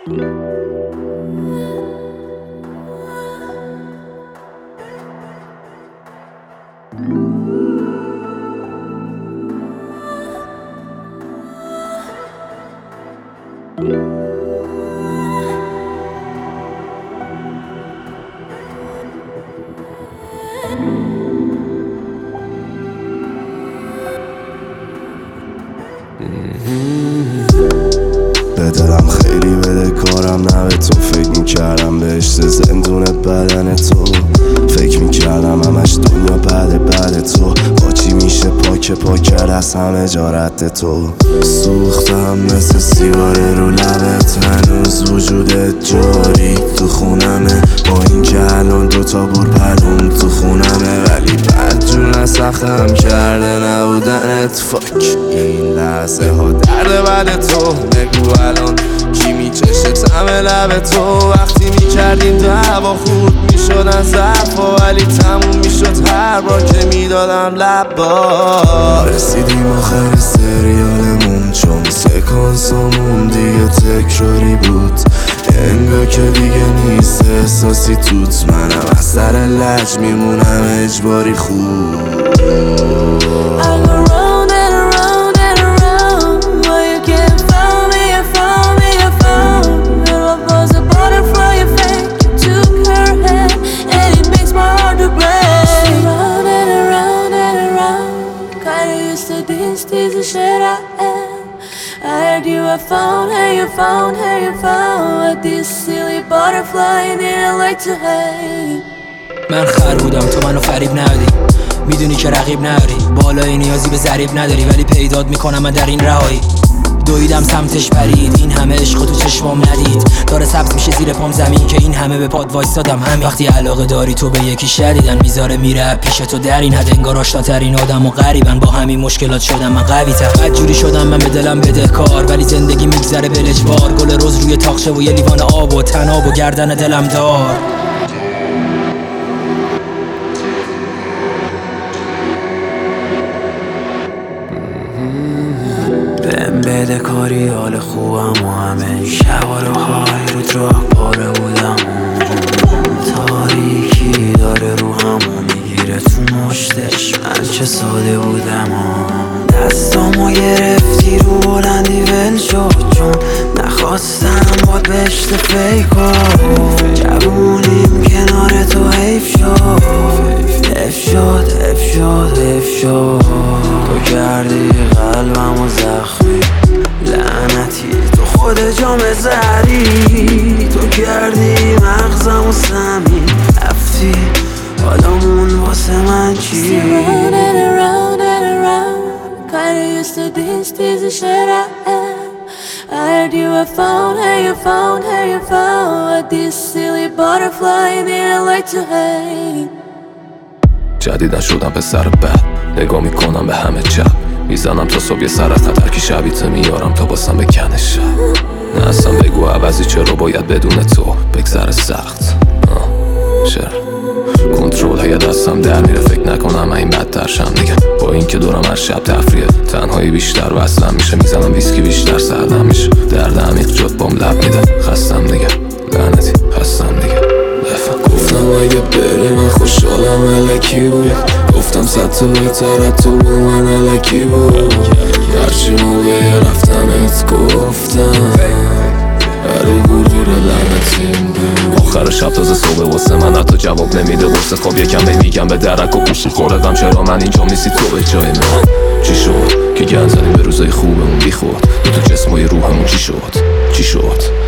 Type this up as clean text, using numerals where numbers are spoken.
به دلم خیلی بده کارم، نه به تو فکر میکردم بهشت زندون بدن تو، فکر میکردم همش دنیا بعد تو، با چی میشه پاکر از همه جا رد تو. سوختم مثل سیگار رو لبت، هنوز وجودت جاری تو خونمه، با این که الان دوتا پلوم تو خونمه، ولی بدجون سختم کرده نبودنت. فاک این لحظه ها درد بعد تو، بگو الان کی میچشه طعم لب تو. وقتی میکردیم دعوا خورد میشد از ضعفا، ولی تموم میشد هر بار که میدادم لبا. رسیدیم آخر سریالمون، چون سکانسامون دیگه تکراری بود، انگار که دیگه نیست احساسی توت. منم از سر لج میمونم اجباری خوب. This is the shit I am. I heard you have found, hey you found, hey you found this silly butterfly didn't like to hate. من خر بودم تو منو فریب ندی، میدونی که رقیب نداری، بالای نیازی به ضریب نداری، ولی پیدات میکنم من در این رهایی. دویدم سمتش پرید، این همه عشق تو چشمام ندید، داره سبز میشه زیر پام زمین که این همه به پاد وایستادم. همین وقتی علاقه داری تو به یکی شدیدن، میذاره میره پیش تو در این حد، انگار آشناترین آدم و غریبن، با همین مشکلات شدم من قوی تر. بدجوری شدم من به دلم بدهکار، ولی زندگی میگذره بلجبار، گل روز روی تاقچه و یه لیوان آب و تناب و گردن دلم دار. بده کاری حال خوبم و همه شبا رو های رو راه پاره بودم، تاریکی داره رو همو میگیره تو مشتش، من چه ساده بودم دستامو گرفتی رو بلندی ول شد، چون نخواستم باد بهشت فیکو، جوونیم کنار تو حیف شد تو کردی قلبمو زخمی، لعنتی تو خود جام زهری، تو کردی مغزمو سمی، رفتی حالمون واسه من چی؟ Running around and around, kinda used to this is the shit I am. I heard you have found, hey you found this silly butterfly didn't like to hate. جدیدن شدم پسر بد، نگاه میکنم به همه چپ، میزنم تا صبح یه سر از خطر که شبیت میارم تا باسم بکنش. نه اصلا بگو عوضی چرا باید بدون تو بگذره سخت. چرا کنترل های دستم در میره، فکر نکنم این بدتر شم دیگه، با این که دورم هر شب تفریه، تنهایی بیشتر وصلم میشه، میزنم ویسکی بیشتر سردم میشه، درد عمیق جد بام لب میده، خستم دیگه لعنتی خستم دیگه. گفتم اگه بری من خوشحالم الکی بود، گفتم صد تا بهتر تو با من الکی بود، هرچی موقع رفتنت گفتم برای گلدور لعنتیم بود. آخر شب تازه صبح واسه من حتی جواب نمیده، واسه خواب یکم نمیگم به درک و گوشی خورقم، چرا من اینجا نیستی تو به جای من؟ چی شد که گند زدیم به روزای خوبمون بی خود، تو جسمای روحمون چی شد؟